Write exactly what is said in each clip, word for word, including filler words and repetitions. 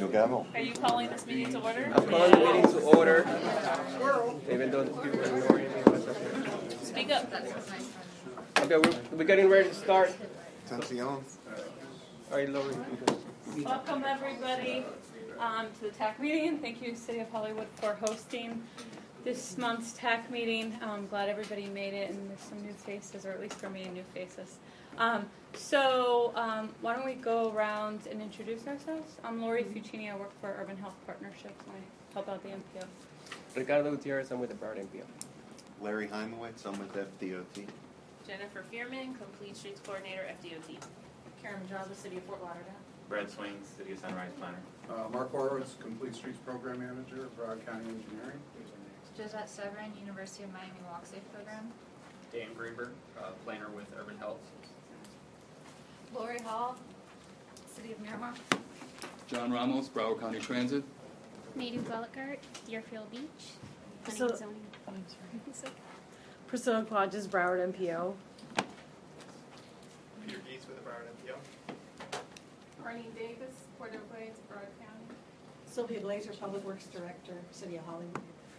No gavel. Are you calling this meeting to order? I'm calling the meeting to order, even though the people are ignoring me. Speak up. Okay, we're, we're getting ready to start. Atención. All right, Lori. Welcome everybody um, to the T A C meeting, and thank you, City of Hollywood, for hosting this month's T A C meeting. I'm glad everybody made it, and there's some new faces, or at least for me, new faces. Um, so um, why don't we go around and introduce ourselves? I'm Lori Fucini. I work for Urban Health Partnerships, and I help out the M P O. Ricardo Gutierrez, I'm with the Broward M P O. Larry Heimowitz, I'm with F D O T. Jennifer Fearman, Complete Streets Coordinator, F D O T. Karen Majaza, City of Fort Lauderdale. Brad Swings, City of Sunrise Planner. Uh, Mark Horowitz, Complete Streets Program Manager, Broward County Engineering. Josette Severin, University of Miami WalkSafe Program. Dan Greenberg, uh, Planner with Urban Health. Lori Hall, City of Miramar. John Ramos, Broward County Transit. Nadu Gullikart, Deerfield Beach. Priscilla, Planning and zoning. Priscilla Quadges, Broward M P O. Peter Gates with the Broward M P O. Arlene Davis, Port of Glades, Broward County. Sylvia Glazer, Public Works Director, City of Hollywood.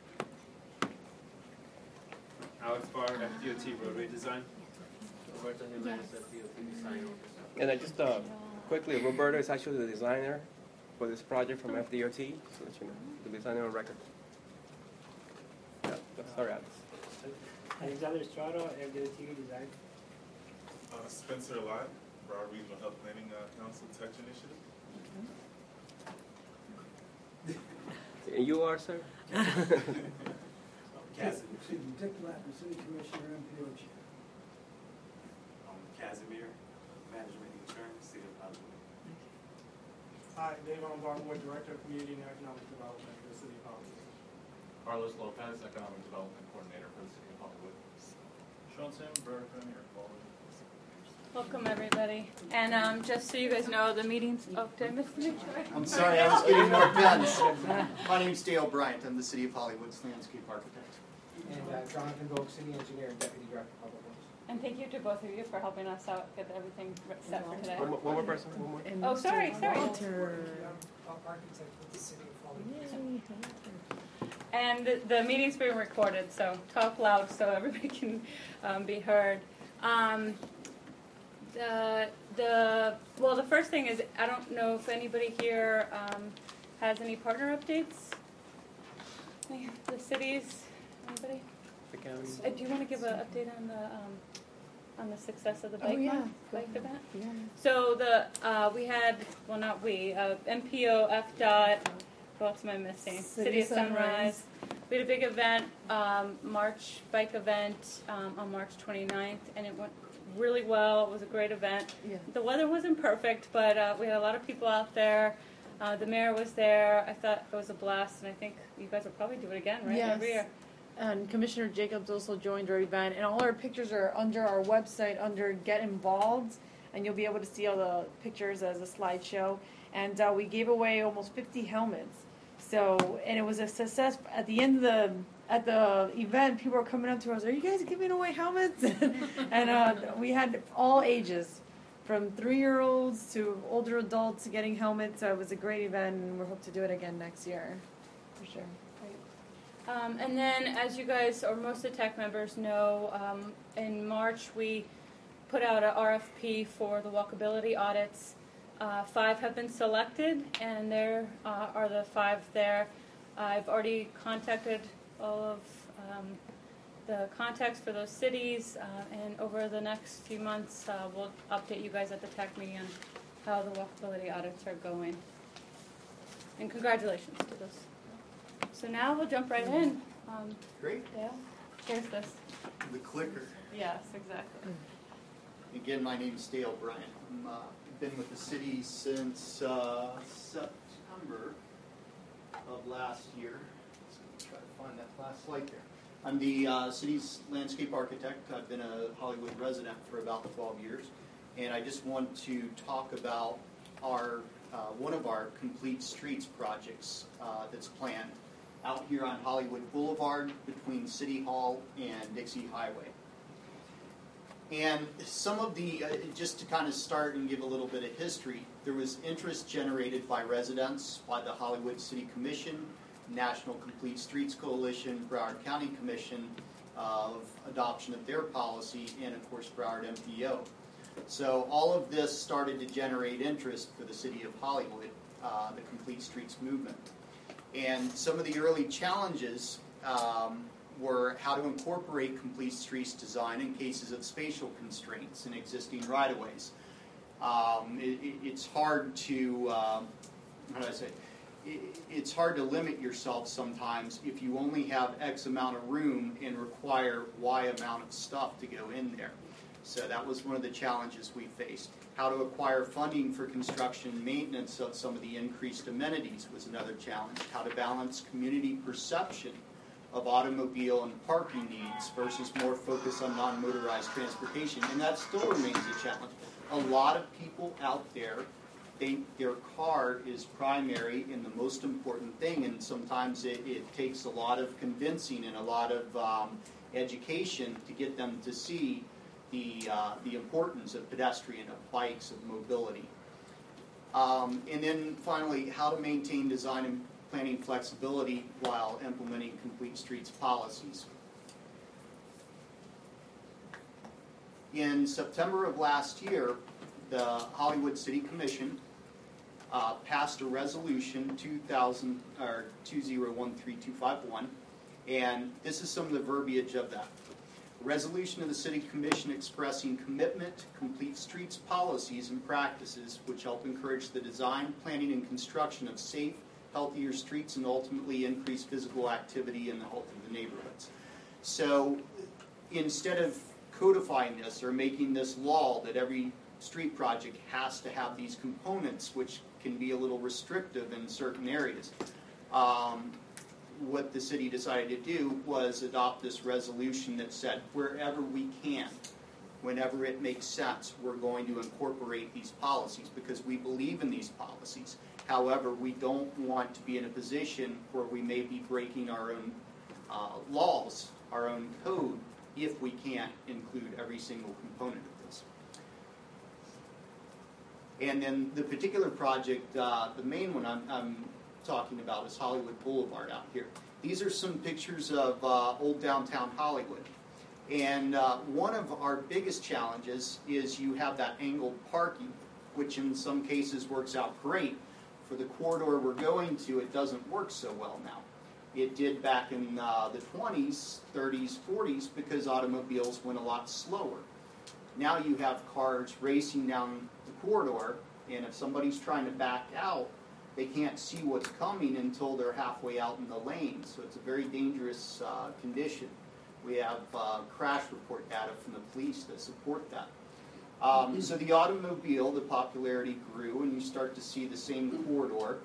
Alex Barr, F D O T Roadway Design. Yes. And I just uh, quickly, Roberto is actually the designer for this project from F D O T, so that you know, the designer on record. Yeah, sorry, Alex. Alexander Estrada, F D O T Design. Uh, Spencer Lott, Broward Regional Health Planning uh, Council Touch Initiative. And you are, sir? Dick Latin, City Commissioner, M P O Chair. Um, Casimir, Management Insurance, City of Hollywood. Hi, Dave Barbour, Director of Community and Economic Development for the City of Hollywood. Carlos Lopez, Economic Development Coordinator for the City of Hollywood. Sean Sim, Broward County Airport. Welcome everybody. And um, just so you guys know, the meeting's. Oh, did I miss the meeting? I'm sorry, I was getting more pens. My name's Dale Bryant. I'm the City of Hollywood's landscape architect. And uh, Jonathan Gold, City Engineer and Deputy Director of Public Works. And thank you to both of you for helping us out get everything set for today. One more, one more person. One more. Oh, sorry, sorry. Architect with the City of Hollywood. And the, the meeting's being recorded, so talk loud so everybody can um, be heard. Um, the the well, the first thing is I don't know if anybody here um, has any partner updates. The cities. Anybody? The county. Uh, do you want to give an update on the um, on the success of the bike oh, yeah. month, bike event? Yeah. So the uh, we had well not we uh, M P O, F D O T. What else am I missing? City, City of Sunrise. Sunrise. We had a big event, um, March bike event um, on March twenty-ninth, and it went really well. It was a great event. Yeah. The weather wasn't perfect, but uh, we had a lot of people out there. Uh, the mayor was there. I thought it was a blast, and I think you guys will probably do it again, right? Yes. Every year. And Commissioner Jacobs also joined our event, and all our pictures are under our website under Get Involved, and you'll be able to see all the pictures as a slideshow. And uh, we gave away almost fifty helmets. So, and it was a success. At the end of the at the event, people were coming up to us, "Are you guys giving away helmets?" and uh, we had all ages, from three-year-olds to older adults getting helmets. So it was a great event, and we hope to do it again next year, for sure. Um, and then, as you guys, or most of the T A C members know, um, in March we put out an R F P for the walkability audits. Uh, five have been selected, and there uh, are the five there. I've already contacted all of um, the contacts for those cities, uh, and over the next few months uh, we'll update you guys at the T A C meeting on how the walkability audits are going. And congratulations to those. So now we'll jump right in. Um, Great. Dale, here's this. The clicker. Yes, exactly. Again, my name is Dale Bryant. I've uh, been with the city since uh, September of last year. Let's try to find that last slide there. I'm the uh, city's landscape architect. I've been a Hollywood resident for about twelve years. And I just want to talk about our uh, one of our Complete Streets projects uh, that's planned out here on Hollywood Boulevard between City Hall and Dixie Highway. And some of the, uh, just to kind of start and give a little bit of history, there was interest generated by residents, by the Hollywood City Commission, National Complete Streets Coalition, Broward County Commission, uh, of adoption of their policy, and of course Broward M P O. So all of this started to generate interest for the city of Hollywood, uh, the Complete Streets movement. And some of the early challenges um, were how to incorporate complete streets design in cases of spatial constraints in existing right-of-ways. Um, it, it, it's hard to, um, how do I say, it, it's hard to limit yourself sometimes if you only have X amount of room and require Y amount of stuff to go in there. So that was one of the challenges we faced. How to acquire funding for construction and maintenance of some of the increased amenities was another challenge. How to balance community perception of automobile and parking needs versus more focus on non-motorized transportation. And that still remains a challenge. A lot of people out there think their car is primary and the most important thing, and sometimes it, it takes a lot of convincing and a lot of um, education to get them to see the, uh, the importance of pedestrian, of bikes, of mobility. Um, and then finally, how to maintain design and planning flexibility while implementing complete streets policies. In September of last year, the Hollywood City Commission uh, passed a resolution two thousand or two zero one three two five one, and this is some of the verbiage of that. Resolution of the City Commission expressing commitment to complete streets policies and practices which help encourage the design, planning, and construction of safe, healthier streets and ultimately increase physical activity in the health of the neighborhoods. So instead of codifying this or making this law that every street project has to have these components, which can be a little restrictive in certain areas, um, what the city decided to do was adopt this resolution that said wherever we can, whenever it makes sense, we're going to incorporate these policies because we believe in these policies. However, we don't want to be in a position where we may be breaking our own uh, laws, our own code, if we can't include every single component of this. And then the particular project, uh, the main one I'm, I'm talking about is Hollywood Boulevard out here. These are some pictures of uh, old downtown Hollywood. And uh, one of our biggest challenges is you have that angled parking, which in some cases works out great. For the corridor we're going to, it doesn't work so well now. It did back in uh, the twenties, thirties, forties, because automobiles went a lot slower. Now you have cars racing down the corridor, and if somebody's trying to back out, they can't see what's coming until they're halfway out in the lane. So it's a very dangerous uh, condition. We have uh, crash report data from the police that support that. Um, so the automobile, the popularity grew, and you start to see the same corridor,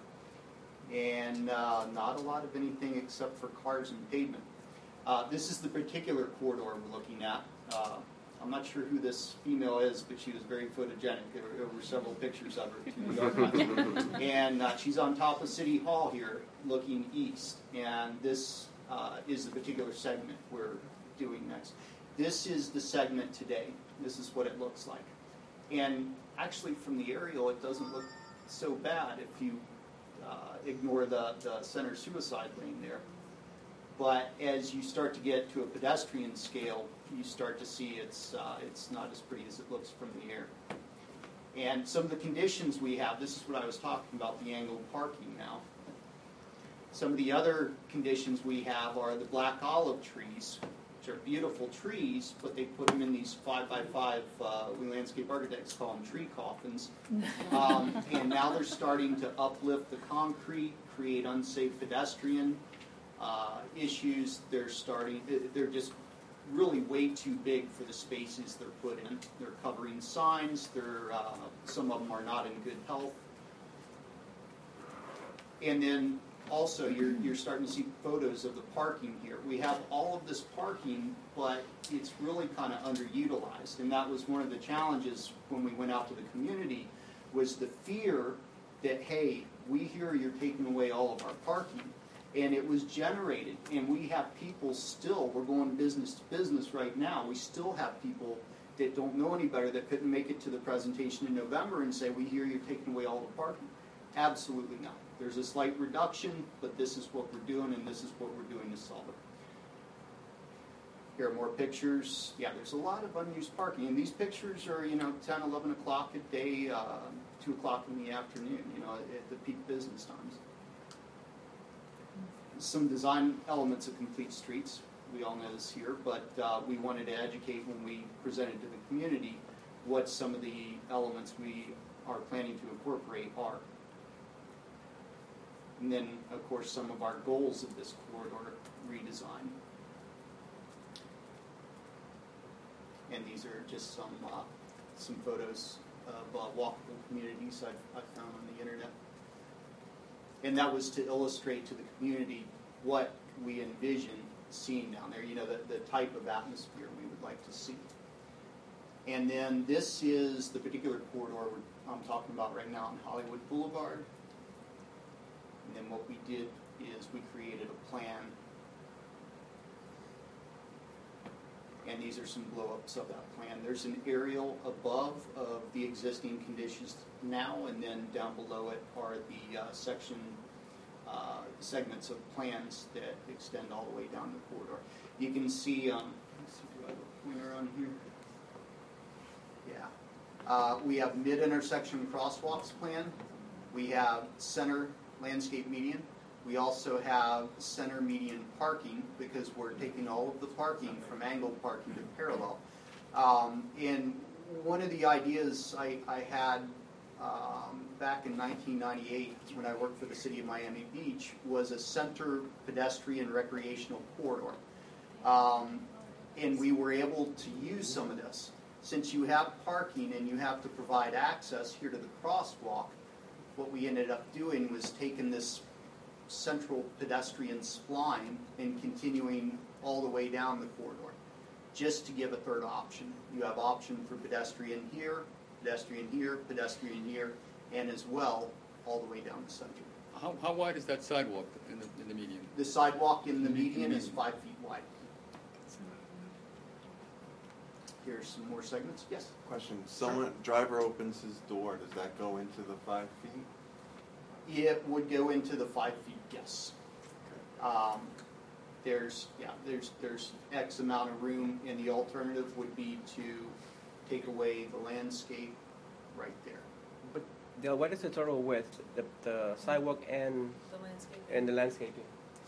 and uh, not a lot of anything except for cars and pavement. Uh, this is the particular corridor we're looking at. Uh, I'm not sure who this female is, but she was very photogenic. There were, there were several pictures of her in the archive. And uh, she's on top of City Hall here, looking east. And this uh, is the particular segment we're doing next. This is the segment today. This is what it looks like. And actually, from the aerial, it doesn't look so bad if you uh, ignore the, the center suicide lane there. But as you start to get to a pedestrian scale, you start to see it's, uh, it's not as pretty as it looks from the air. And some of the conditions we have, this is what I was talking about, the angled parking now. Some of the other conditions we have are the black olive trees, which are beautiful trees, but they put them in these five by five, uh, we landscape architects call them tree coffins. Um, and now they're starting to uplift the concrete, create unsafe pedestrian uh, issues. They're starting, they're just really way too big for the spaces they're put in. They're covering signs, they're, uh, some of them are not in good health. And then also, you're, you're starting to see photos of the parking here. We have all of this parking, but it's really kind of underutilized. And that was one of the challenges when we went out to the community, was the fear that, hey, we hear you're taking away all of our parking. And it was generated. And we have people still, we're going business to business right now, we still have people that don't know any better, that couldn't make it to the presentation in November and say, we hear you're taking away all the parking. Absolutely not. There's a slight reduction, but this is what we're doing, and this is what we're doing to solve it. Here are more pictures. Yeah, there's a lot of unused parking, and these pictures are, you know, ten, eleven o'clock a day, uh, two o'clock in the afternoon, you know, at the peak business times. Some design elements of Complete Streets. We all know this here, but uh, we wanted to educate when we presented to the community what some of the elements we are planning to incorporate are. And then, of course, some of our goals of this corridor redesign. And these are just some uh, some photos of uh, walkable communities I've, I've found on the internet. And that was to illustrate to the community what we envision seeing down there, you know, the, the type of atmosphere we would like to see. And then this is the particular corridor I'm talking about right now on Hollywood Boulevard. And then what we did is we created a plan. And these are some blow-ups of that plan. There's an aerial above of the existing conditions now, and then down below it are the uh, section uh, segments of plans that extend all the way down the corridor. You can see, um, let's see, do I have a pointer on here? Yeah. Uh, we have mid-intersection crosswalks plan. We have center landscape median. We also have center median parking because we're taking all of the parking from angled parking to parallel. Um, and one of the ideas I, I had um, back in nineteen ninety-eight when I worked for the city of Miami Beach was a center pedestrian recreational corridor. Um, and we were able to use some of this. Since you have parking and you have to provide access here to the crosswalk, what we ended up doing was taking this central pedestrian spline and continuing all the way down the corridor, just to give a third option. You have option for pedestrian here, pedestrian here, pedestrian here, and as well all the way down the center. How, how wide is that sidewalk in the, in the median? The sidewalk in the median is five feet wide. Here's some more segments. Yes? Question. Someone, driver opens his door. Does that go into the five feet? It would go into the five feet, yes. Um, there's, yeah, there's, there's X amount of room, and the alternative would be to take away the landscape right there. But the, what is the total width, the, the sidewalk and The landscape. and the landscaping?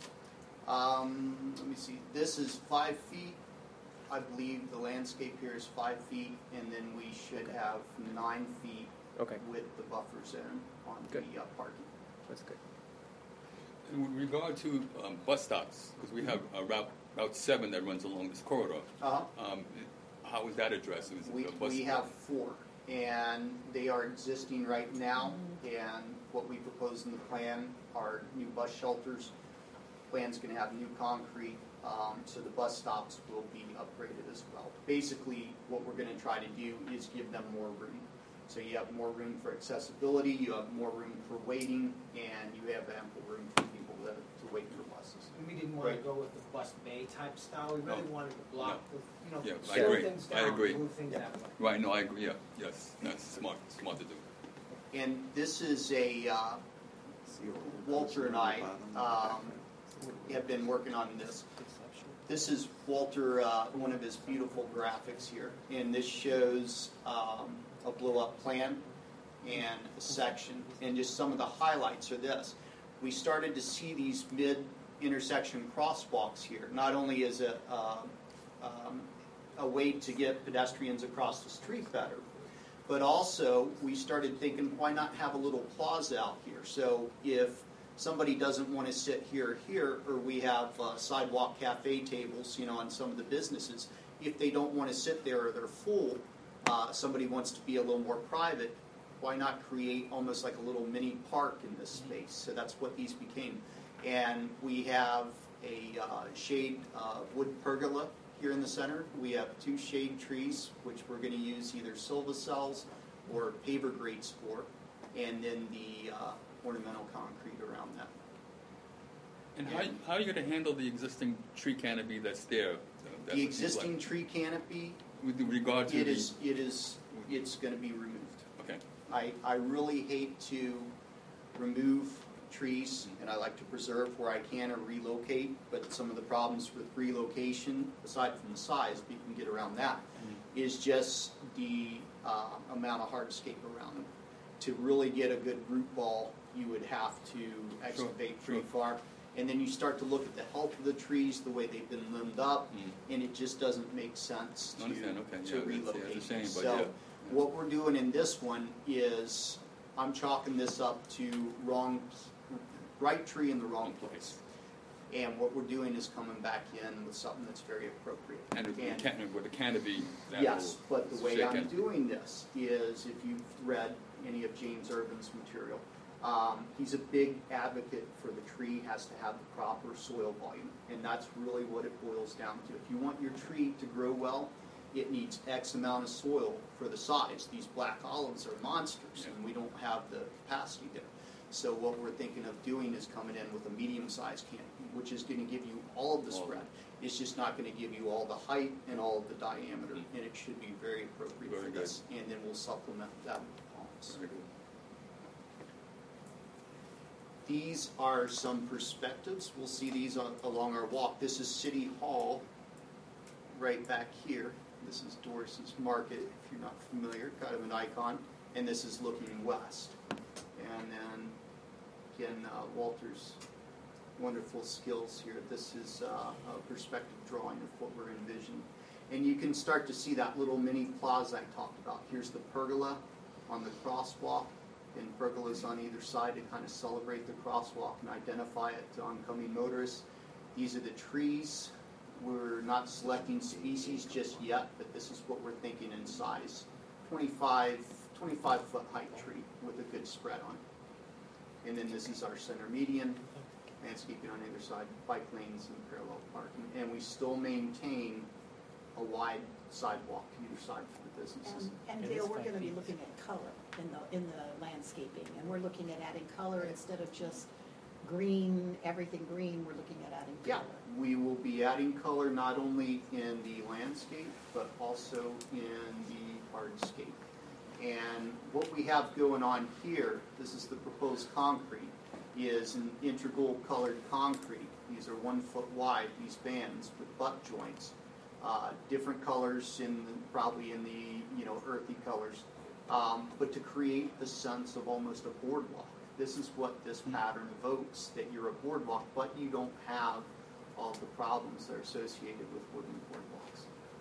Um, let me see. This is five feet. I believe the landscape here is five feet, and then we should have nine feet okay. with the buffer zone on good. the uh, parking. That's good. And with regard to um, bus stops, because we have uh, Route Route seven that runs along this corridor, uh-huh. um, how is that addressed? Is we it a bus we stop? have four, and they are existing right now, and what we propose in the plan are new bus shelters. Plan's going to have new concrete, um, so the bus stops will be upgraded as well. Basically, what we're going to try to do is give them more room. So you have more room for accessibility, you have more room for waiting, and you have ample room for people to, to wait for buses. And we didn't want Right. to go with the bus bay type style. We really No. wanted to block No. the, you know, Yeah, I slow agree. things I down, agree. move things Yeah. that way. Right, no, I agree, yeah, yes, that's smart, smart to do. And this is a, uh, Walter and I um, have been working on this. This is Walter, uh, one of his beautiful graphics here, and this shows um, a blow-up plan and a section, and just some of the highlights are this. We started to see these mid-intersection crosswalks here, not only as a, uh, um, a way to get pedestrians across the street better, but also we started thinking, why not have a little plaza out here? So if somebody doesn't want to sit here or here, or we have uh, sidewalk cafe tables, you know, on some of the businesses, if they don't want to sit there or they're full, uh, somebody wants to be a little more private, why not create almost like a little mini park in this space? So that's what these became. And we have a uh, shade uh, wood pergola here in the center. We have two shade trees, which we're going to use either silvicels or paver grates for, and then the uh, ornamental concrete around that. And how, how are you going to handle the existing tree canopy that's there? Uh, that's The what seems existing like- tree canopy with regard to It the... is, it is, it's gonna be removed. Okay. I, I really hate to remove trees, and I like to preserve where I can or relocate, but some of the problems with relocation, aside from the size, we can get around that, is just the uh, amount of hardscape around them. To really get a good root ball, you would have to excavate Sure, pretty sure. far. And then you start to look at the health of the trees, the way they've been limbed up, Mm. and it just doesn't make sense I to, understand, okay, to yeah, it's- yeah, relocate. it's a shame, but so yeah. what we're doing in this one is I'm chalking this up to wrong, right tree in the wrong place. And what we're doing is coming back in with something that's very appropriate. And with the And- can- with the canopy, that Yes, will but the way shake I'm it. doing this is, if you've read any of James Urban's material, um, he's a big advocate for the tree has to have the proper soil volume, and that's really what it boils down to. If you want your tree to grow well, it needs X amount of soil for the size. These black olives are monsters, and we don't have the capacity there. So what we're thinking of doing is coming in with a medium-sized canopy, which is going to give you all of the All of spread. It's just not going to give you all the height and all of the diameter, and it should be very appropriate Very for good. this. And then we'll supplement that with palms. Very good. These are some perspectives. We'll see these on, along our walk. This is City Hall right back here. This is Dorsey's Market, if you're not familiar, kind of an icon. And this is looking west. And then, again, uh, Walter's wonderful skills here. This is uh, a perspective drawing of what we're envisioning. And you can start to see that little mini plaza I talked about. Here's the pergola on the crosswalk, and pergolas on either side to kind of celebrate the crosswalk and identify it to oncoming motorists. These are the trees. We're not selecting species just yet, but this is what we're thinking in size. twenty-five, twenty-five foot height tree with a good spread on it. And then this is our center median, landscaping on either side, bike lanes and parallel parking. And we still maintain a wide sidewalk to either side for the businesses. And, and Dale, we're going to be looking at color in the, in the landscaping, and we're looking at adding color instead of just green, everything green, we're looking at adding Yeah, color. we will be adding color not only in the landscape, but also in the hardscape. And what we have going on here, this is the proposed concrete, is an integral colored concrete. These are one foot wide, these bands with butt joints. Uh, different colors in the, probably in the you know earthy colors, um, but to create the sense of almost a boardwalk. This is what this pattern evokes, that you're a boardwalk, but you don't have all the problems that are associated with wooden boardwalks.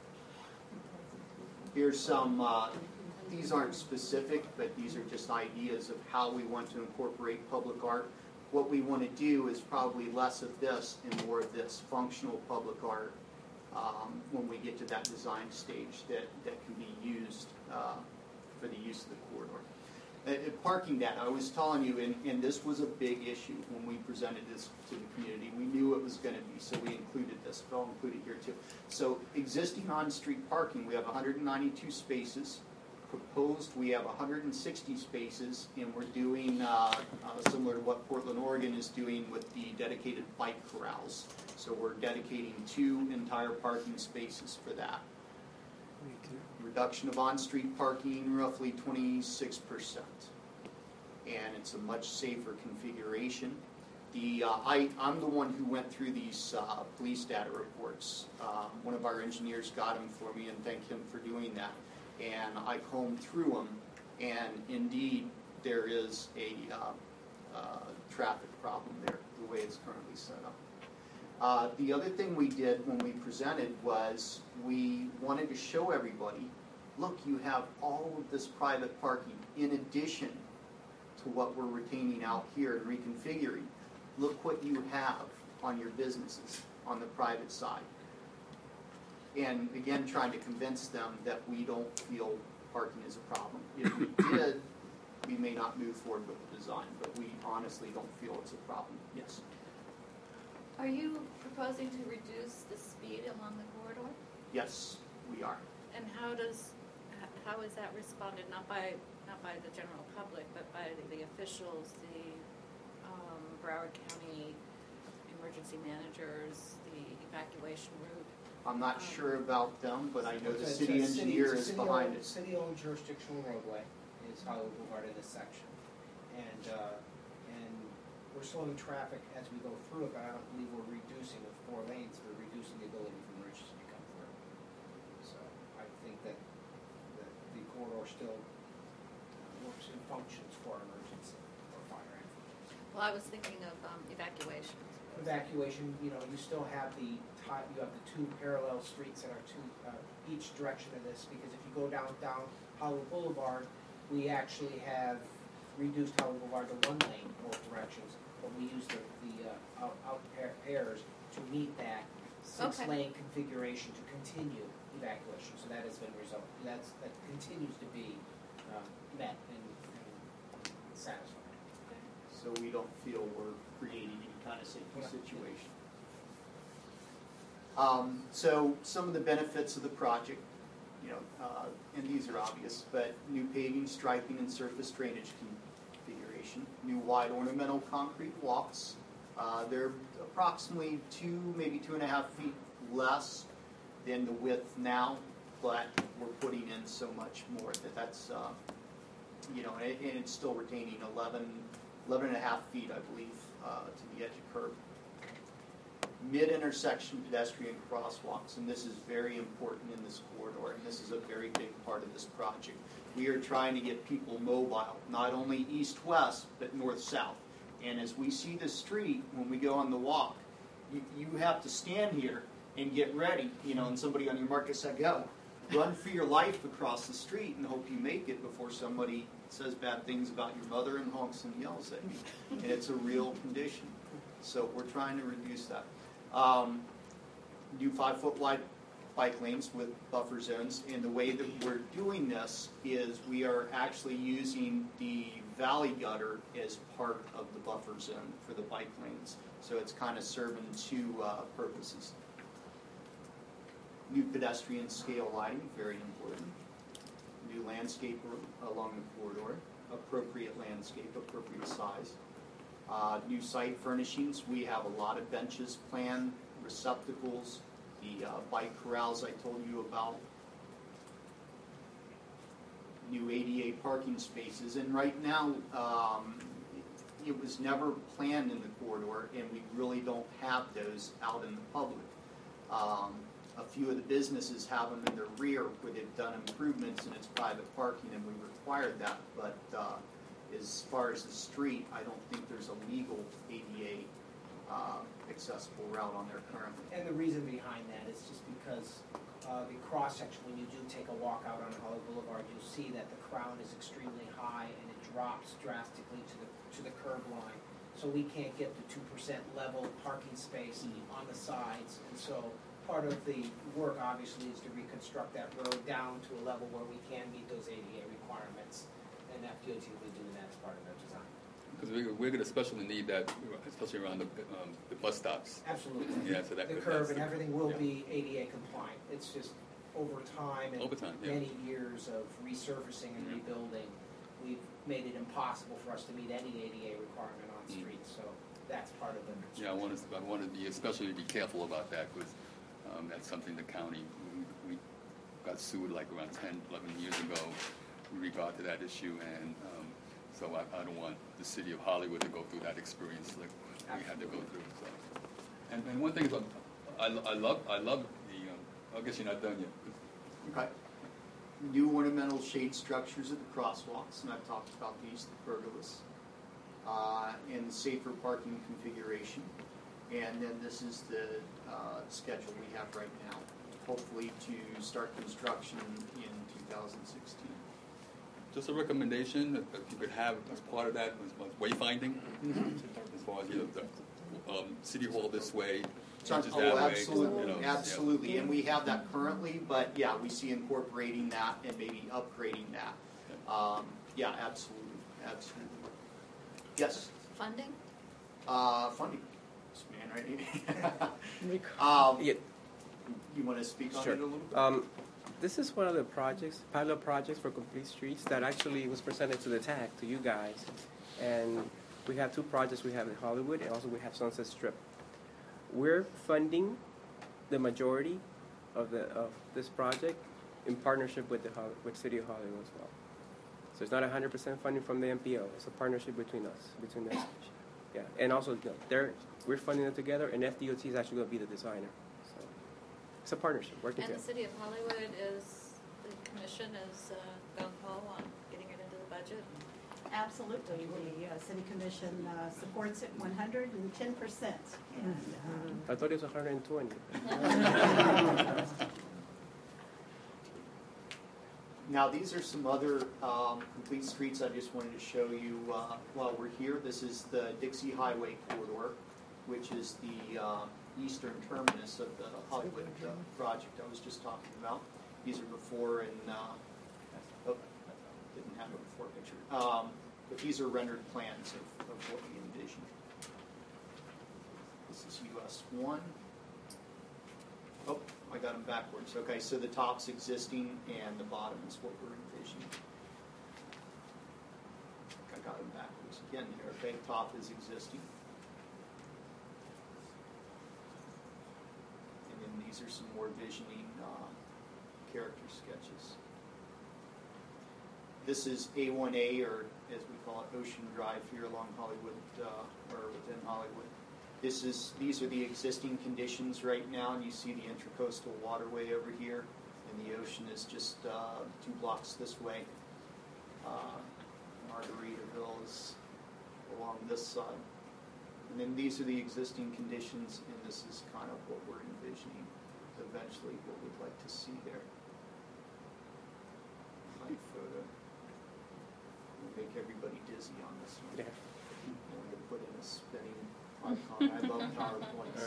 Here's some, uh, these aren't specific, but these are just ideas of how we want to incorporate public art. What we want to do is probably less of this and more of this functional public art um, when we get to that design stage that, that can be used uh, for the use of the corridor. Uh, uh, parking data, I was telling you, and, and this was a big issue when we presented this to the community. We knew it was going to be, so we included this, but I'll include it here too. So existing on-street parking, we have one hundred ninety-two spaces. Proposed, we have one hundred sixty spaces, and we're doing uh, uh, similar to what Portland, Oregon is doing with the dedicated bike corrals. So we're dedicating two entire parking spaces for that. Reduction of on-street parking, roughly twenty-six percent. And it's a much safer configuration. The, uh, I, I'm the one who went through these uh, police data reports. Um, one of our engineers got them for me, and thank him for doing that. And I combed through them, and indeed there is a uh, uh, traffic problem there, the way it's currently set up. Uh, the other thing we did when we presented was we wanted to show everybody, look, you have all of this private parking in addition to what we're retaining out here and reconfiguring. Look what you have on your businesses on the private side. And again, trying to convince them that we don't feel parking is a problem. If we did, we may not move forward with the design, but we honestly don't feel it's a problem. Yes? Are you proposing to reduce the speed along the corridor? Yes, we are. And how does, h- how is that responded, not by, not by the general public, but by the, the officials, the um, Broward County emergency managers, the evacuation route? I'm not sure about them, but I know the It's a- city it's a engineer it's a is behind city-owned- it. City-owned jurisdictional roadway is Hollywood Boulevard in this section. And, uh, and we're slowing traffic as we go through it, but I don't believe we're reducing with four lanes, we're reducing the ability for emergencies to come through. So I think that, that the corridor still works and functions for emergency or fire ambulance. Well, I was thinking of um, evacuation. Evacuation, you know, you still have the ti- you have the two parallel streets that are two uh, each direction of this, because if you go down down Hollywood Boulevard, we actually have reduced Hollywood Boulevard to one lane both directions, but we use the the uh, out, out pair, pairs to meet that six Okay. lane configuration to continue evacuation. So that has been resolved. That's that continues to be um, met and, and satisfied. So we don't feel we're creating any kind of safety Yeah. situation. Um, so some of the benefits of the project, you know, uh, and these are obvious, but new paving, striping, and surface drainage configuration, new wide ornamental concrete walks. Uh, they're approximately two, maybe two and a half feet less than the width now, but we're putting in so much more that that's, uh, you know, and, it, and it's still retaining eleven, eleven and a half feet, I believe, uh, to the edge of curb. Mid-intersection pedestrian crosswalks, and this is very important in this corridor, and this is a very big part of this project. We are trying to get people mobile, not only east-west, but north-south. And as we see the street, when we go on the walk, you, you have to stand here and get ready, you know, and somebody on your market said, go. Run for your life across the street and hope you make it before somebody says bad things about your mother and honks and yells at you. And it's a real condition. So we're trying to reduce that. Um, new five-foot wide bike lanes with buffer zones. And the way that we're doing this is we are actually using the valley gutter as part of the buffer zone for the bike lanes. So it's kind of serving two uh, purposes. New pedestrian scale lighting, very important. New landscape along the corridor, appropriate landscape, appropriate size. Uh, new site furnishings, we have a lot of benches planned, receptacles, the uh, bike corrals I told you about. New A D A parking spaces, and right now um, it was never planned in the corridor, and we really don't have those out in the public. Um, a few of the businesses have them in their rear where they've done improvements and it's private parking, and we required that, but uh, as far as the street, I don't think there's a legal A D A uh, accessible route on there currently. And the reason behind that is just because uh, the cross-section, when you do take a walk out on Hollywood Boulevard, you'll see that the crown is extremely high and it drops drastically to the to the curb line. So we can't get the two percent level parking space Mm-hmm. on the sides. And so part of the work, obviously, is to reconstruct that road down to a level where we can meet those A D A requirements. And F D O T will be doing that as part of their design. Because we, we're going to especially need that, especially around the, um, the bus stops. Absolutely. Yeah, so that The could- curve that's and the- everything will yeah. be A D A compliant. It's just over time and Over time, yeah. many years of resurfacing and Yeah. rebuilding, we've made it impossible for us to meet any A D A requirement on Mm. streets. So that's part of the Yeah, I want to, I want to be, especially be careful about that, because um, that's something the county, we, we got sued like around ten, eleven years ago in regard to that issue, and um, so I, I don't want the city of Hollywood to go through that experience like we had to go through. So, and, and one thing is, I, I love, I love the, um, I guess you're not done yet. Okay. New ornamental shade structures at the crosswalks, and I've talked about these, the pergolas, uh, and the safer parking configuration. And then this is the uh, schedule we have right now, hopefully to start construction in two thousand sixteen. Just a recommendation that, that you could have as part of that was, was wayfinding, Mhm. as far as you know, the um, city hall this way, So- changes oh, that way. absolutely, you know, yeah. absolutely, and we have that currently, but yeah, we see incorporating that and maybe upgrading that. Um, yeah, absolutely, absolutely. Yes, Funding? uh, funding, this man right here. um, Yeah. You want to speak on Sure. it a little bit? Um, this is one of the projects, pilot projects for Complete Streets that actually was presented to the T A C, to you guys. And we have two projects. We have in Hollywood and also we have Sunset Strip. We're funding the majority of the of this project in partnership with the Hol- with City of Hollywood as well. So it's not one hundred percent funding from the M P O. It's a partnership between us, between us. Yeah, and also you know, they're we're funding it together, and F D O T is actually going to be the designer. So it's a partnership working And the together. city of Hollywood is, the commission is uh, gung ho on getting it into the budget? Absolutely. The uh, city commission uh, supports it one hundred ten percent. And, um, I thought it was one hundred twenty. Now, these are some other um, complete streets I just wanted to show you uh, while we're here. This is the Dixie Highway corridor, which is the uh, eastern terminus of the Hollywood uh, project I was just talking about. These are before and, uh, oh, didn't have a before picture. Um, but these are rendered plans of, of what we envision. This is U S one. Oh, I got them backwards. Okay, so the top's existing and the bottom is what we're envisioning. I got them backwards again here. Okay, top is existing. And then these are some more visioning uh, character sketches. This is A one A, or as we call it, Ocean Drive here along Hollywood, uh, or within Hollywood. This is, these are the existing conditions right now, and you see the Intracoastal Waterway over here, and the ocean is just uh, two blocks this way. Uh, Margaritaville is along this side. And then these are the existing conditions, and this is kind of what we're envisioning eventually, what we'd like to see there. Light photo. We'll make everybody dizzy on this one. Yeah. I'm going to put in a spinning icon. I love PowerPoints.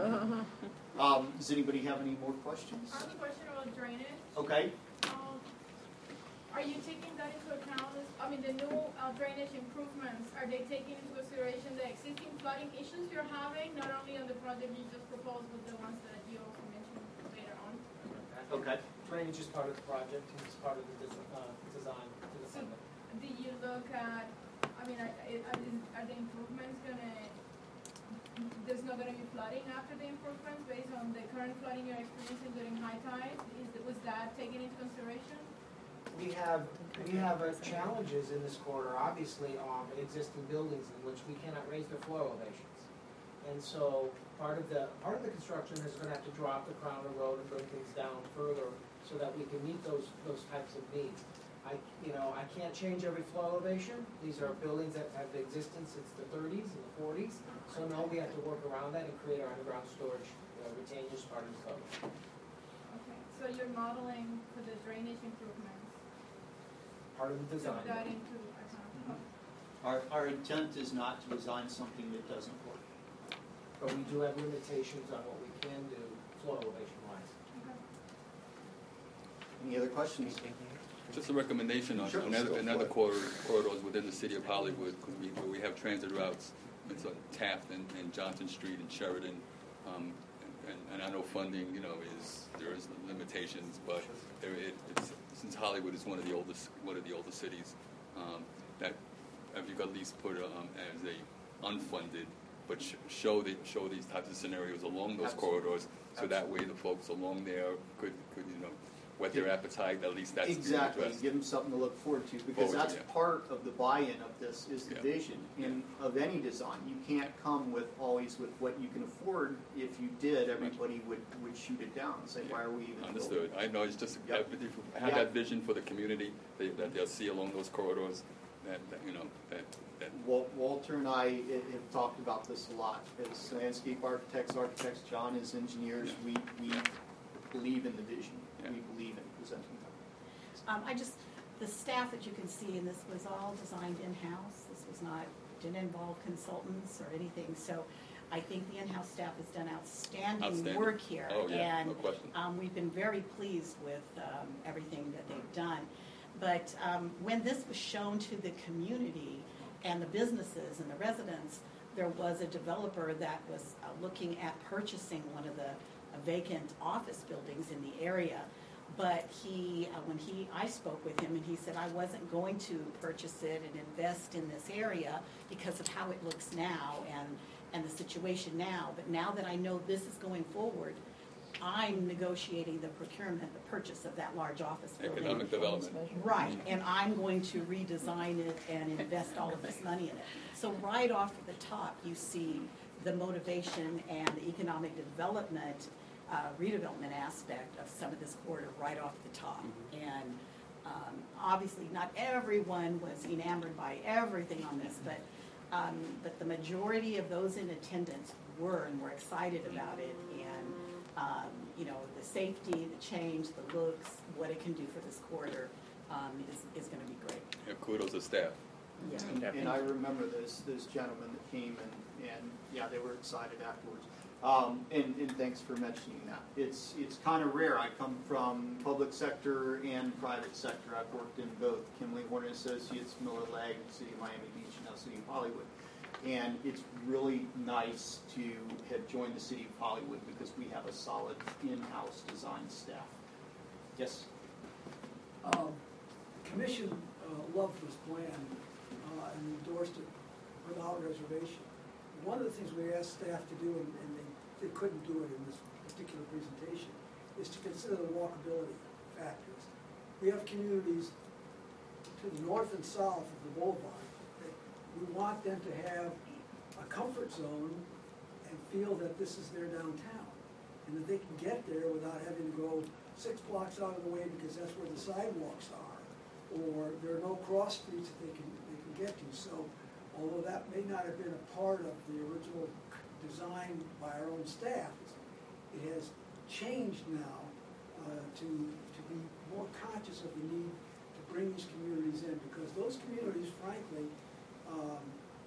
Um, does anybody have any more questions? I have a question about drainage. Okay. Um, are you taking that into account? I mean, the new uh, drainage improvements, are they taking into consideration the existing flooding issues you're having, not only on the project you just proposed, but the ones that you also mentioned later on? Okay. Drainage is part of the project, and it's part of the des- uh, design to the So, funding. do you look at, I mean, are, are, the, are the improvements gonna, there's not gonna be flooding after the improvements based on the current flooding you're experiencing during high tide? Is, was that taken into consideration? We have, we have uh, challenges in this corridor, obviously, on existing buildings in which we cannot raise the floor elevations. And so part of the, part of the construction is gonna have to drop the crown of the road and bring things down further so that we can meet those, those types of needs. I, you know, I can't change every floor elevation. These are buildings that have existed since the thirties and the forties. So no, we have to work around that and create our underground storage uh, retainage as part of the code. Okay, so you're modeling for the drainage improvements? Part of the design. Took that into account? Mm-hmm. Our, our intent is not to design something that doesn't work. But we do have limitations on what we can do floor elevation wise. Okay. Any other questions? Just a recommendation on Sure. another, another corridor, corridors within the city of Hollywood, we- where we have transit routes. It's on Taft and, and Johnson Street and Sheridan. Um, and, and I know funding, you know, is, there is limitations, but there, it, it's, since Hollywood is one of the oldest, one of the oldest cities, um, that if you could at least put um, as a unfunded, but sh- show the, show these types of scenarios along those Absolutely. corridors, so that way the folks along there could, could you know, whet their appetite. At least that's being Exactly, addressed. give them something to look forward to, because Forward, that's yeah. part of the buy-in of this, is the Yeah. vision in, of any design. You can't come with, always with what you can afford. If you did, everybody would, would shoot it down and say, why are we even Understood. building? I know it's just, Yep. if you have Yeah. that vision for the community, they, that they'll see along those corridors, that, that you know, that, that Wal- Walter and I ha- have talked about this a lot. As landscape architects, architects, John as engineers, we, we believe in the vision. Yeah. We believe in presenting that. Um, I just, the staff that you can see, and this was all designed in-house. This was not, didn't involve consultants or anything. So I think the in-house staff has done outstanding, Outstanding. work here. Oh, yeah, and no question. um, we've been very pleased with um, everything that they've done. But um, when this was shown to the community and the businesses and the residents, there was a developer that was uh, looking at purchasing one of the uh, vacant office buildings in the area. But he, uh, when he, I spoke with him, and he said I wasn't going to purchase it and invest in this area because of how it looks now and and the situation now. But now that I know this is going forward, I'm negotiating the procurement, the purchase of that large office building. Economic development. Right, and I'm going to redesign it and invest all of this money in it. So right off the top, you see the motivation and the economic development, uh, redevelopment aspect of some of this corridor right off the top. Mm-hmm. And um, obviously, not everyone was enamored by everything on this, but um, but the majority of those in attendance were and were excited about it. And um, you know, the safety, the change, the looks, what it can do for this corridor um, is is going to be great. Yeah, kudos to staff. Yeah. And, and I remember this this gentleman that came and, and yeah, they were excited afterwards. Um, and, and thanks for mentioning that. It's it's kind of rare. I come from public sector and private sector. I've worked in both Kimley Horn Associates, Miller Lake, City of Miami Beach, and now City of Hollywood. And it's really nice to have joined the City of Hollywood because we have a solid in-house design staff. Yes? Um, Commission uh, loved this plan uh, and endorsed it without reservation. One of the things we asked staff to do, and, and they, they couldn't do it in this particular presentation, is to consider the walkability factors. We have communities to the north and south of the boulevard that we want them to have a comfort zone and feel that this is their downtown, and that they can get there without having to go six blocks out of the way because that's where the sidewalks are, or there are no cross streets that they can they can get to. So, although that may not have been a part of the original design by our own staff, it has changed now uh, to to be more conscious of the need to bring these communities in, because those communities, frankly, um,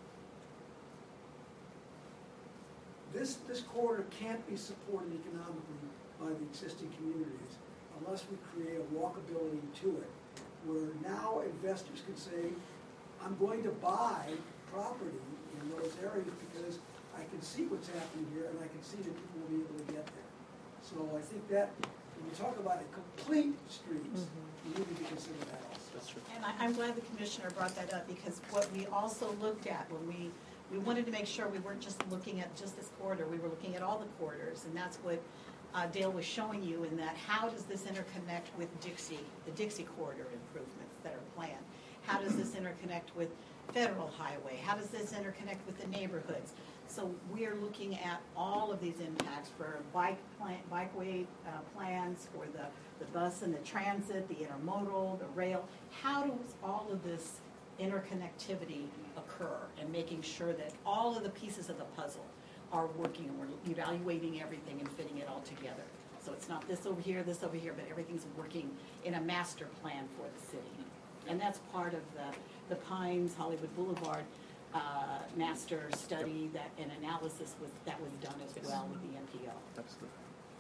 this this corridor can't be supported economically by the existing communities unless we create a walkability to it, where now investors can say, I'm going to buy property in those areas because I can see what's happening here and I can see that people will be able to get there. So I think that when you talk about a complete streets, mm-hmm. you need to consider that also. That's true. And I, I'm glad the commissioner brought that up, because what we also looked at when we we wanted to make sure we weren't just looking at just this corridor, we were looking at all the corridors, and that's what uh, Dale was showing you in that how does this interconnect with Dixie, the Dixie corridor improvements that are planned? How does this interconnect with Federal Highway? How does this interconnect with the neighborhoods? So we are looking at all of these impacts for bike plan, bikeway uh, plans, for the, the bus and the transit, the intermodal, the rail. How does all of this interconnectivity occur, and making sure that all of the pieces of the puzzle are working, and we're evaluating everything and fitting it all together. So it's not this over here, this over here, but everything's working in a master plan for the city. And that's part of the, the Pines Hollywood Boulevard uh, master study that an analysis was, that was done as well with the M P O. Absolutely.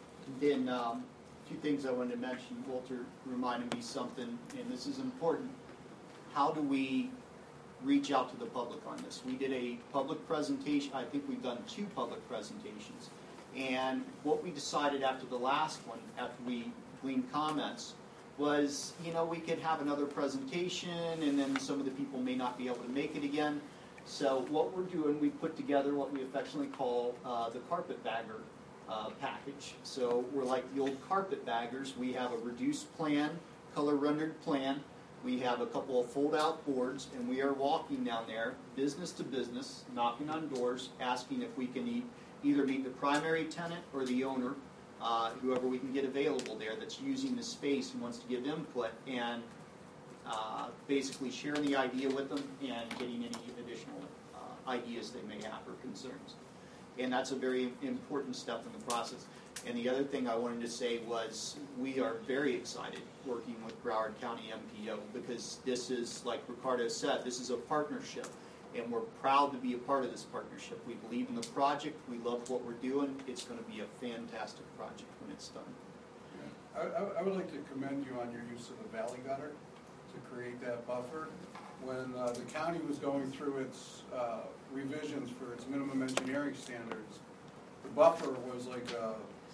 Then um, two things I wanted to mention. Walter reminded me something, and this is important. How do we reach out to the public on this? We did a public presentation. I think we've done two public presentations. And what we decided after the last one, after we gleaned comments, was, you know, we could have another presentation, and then some of the people may not be able to make it again. So what we're doing, we put together what we affectionately call uh, the carpetbagger uh, package. So we're like the old carpetbaggers. We have a reduced plan, color rendered plan. We have a couple of fold-out boards, and we are walking down there, business to business, knocking on doors, asking if we can eat, either meet the primary tenant or the owner, uh, whoever we can get available there that's using the space and wants to give input, and uh, basically sharing the idea with them and getting any additional uh, ideas they may have or concerns. And that's a very important step in the process. And the other thing I wanted to say was we are very excited working with Broward County M P O, because this is, like Ricardo said, this is a partnership, and we're proud to be a part of this partnership. We believe in the project. We love what we're doing. It's going to be a fantastic project when it's done. I, I, I would like to commend you on your use of the valley gutter to create that buffer. When uh, the county was going through its uh, revisions for its minimum engineering standards, the buffer was like a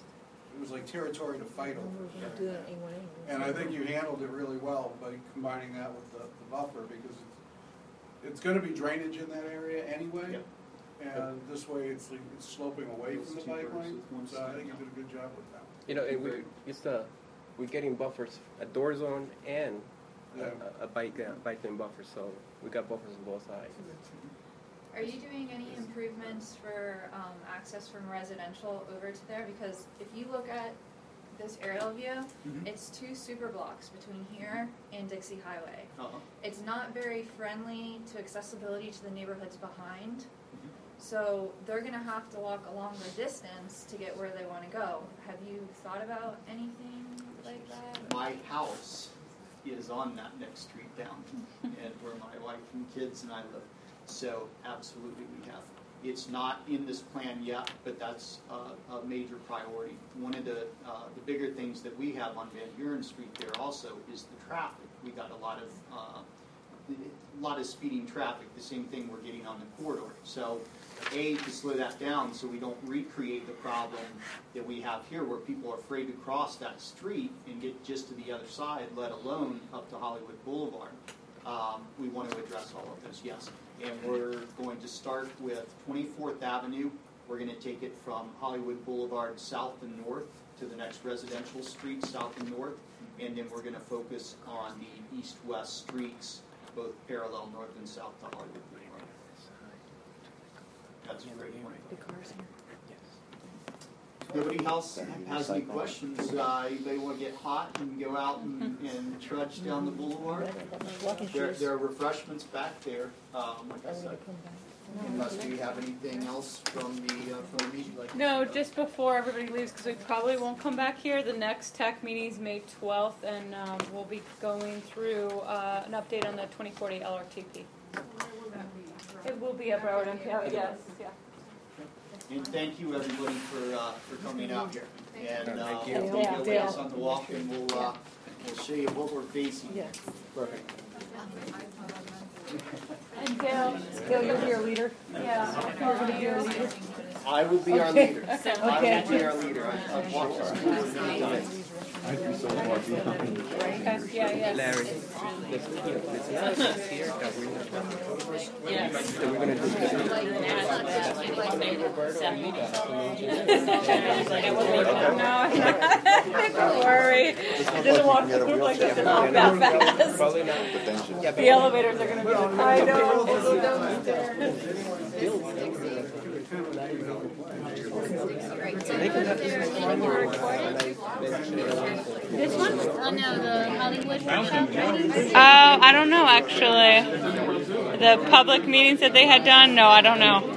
It was like territory to fight over. And I think you handled it really well by combining that with the, the buffer, because it's, it's going to be drainage in that area anyway. Yep. and this way it's, like, it's sloping away from the bike lane. So I think you did a good job with that. You know, and we, it's uh, we're getting buffers, a door zone and Yeah. a, a bike uh, bike lane buffer, so we got buffers on both sides. Are you doing any improvements for um, access from residential over to there? Because if you look at this aerial view, Mhm. it's two super blocks between here and Dixie Highway. Uh-huh. It's not very friendly to accessibility to the neighborhoods behind. Mhm. So they're going to have to walk a longer distance to get where they want to go. Have you thought about anything like that? My house is on that next street down, and where my wife and kids and I live. So absolutely we have. It's not in this plan yet, but that's uh, a major priority. One of the uh, the bigger things that we have on Van Buren Street there also is the traffic. We got a lot of uh, a lot of speeding traffic. The same thing we're getting on the corridor. So, A, to slow that down so we don't recreate the problem that we have here, where people are afraid to cross that street and get just to the other side, let alone up to Hollywood Boulevard. Um, we want to address all of those, yes. And we're going to start with twenty-fourth Avenue. We're going to take it from Hollywood Boulevard south and north to the next residential street south and north. And then we're going to focus on the east-west streets, both parallel north and south to Hollywood Boulevard. That's a great point. The cars here. Nobody else has any questions? Uh, anybody want to get hot and go out and, and trudge down the boulevard? There, there are refreshments back there. Um, like I said, unless we have anything else from the uh, from the meeting. No, just before everybody leaves, because we probably won't come back here. The next TAC meeting is May twelfth, and um, we'll be going through uh, an update on the twenty forty L R T P. It will be at Broward M P O, yes, yeah. And thank you everybody for uh, for coming out here. And uh, Thank you. hopefully Yeah. you'll get us on the walk, and we'll uh, we'll show you what we're facing. Yeah. Perfect. And Dale, Dale, you'll be our leader. yeah. You're going to be our leader. I will be our Okay. leader. Okay. I will be our leader. I- I've walked this course many times. I'd be so far behind. Okay, yeah, yeah. Larry, there's, you know, there's analysis here that we have done. So we're going to do No, don't worry. It doesn't walk the group like this, it walk that fast. Probably not. Yeah, The elevators are gonna be on. I know, we'll go down the stairs. This one? Oh no, the Hollywood workshop. Oh, I don't know actually. The public meetings that they had done? No, I don't know.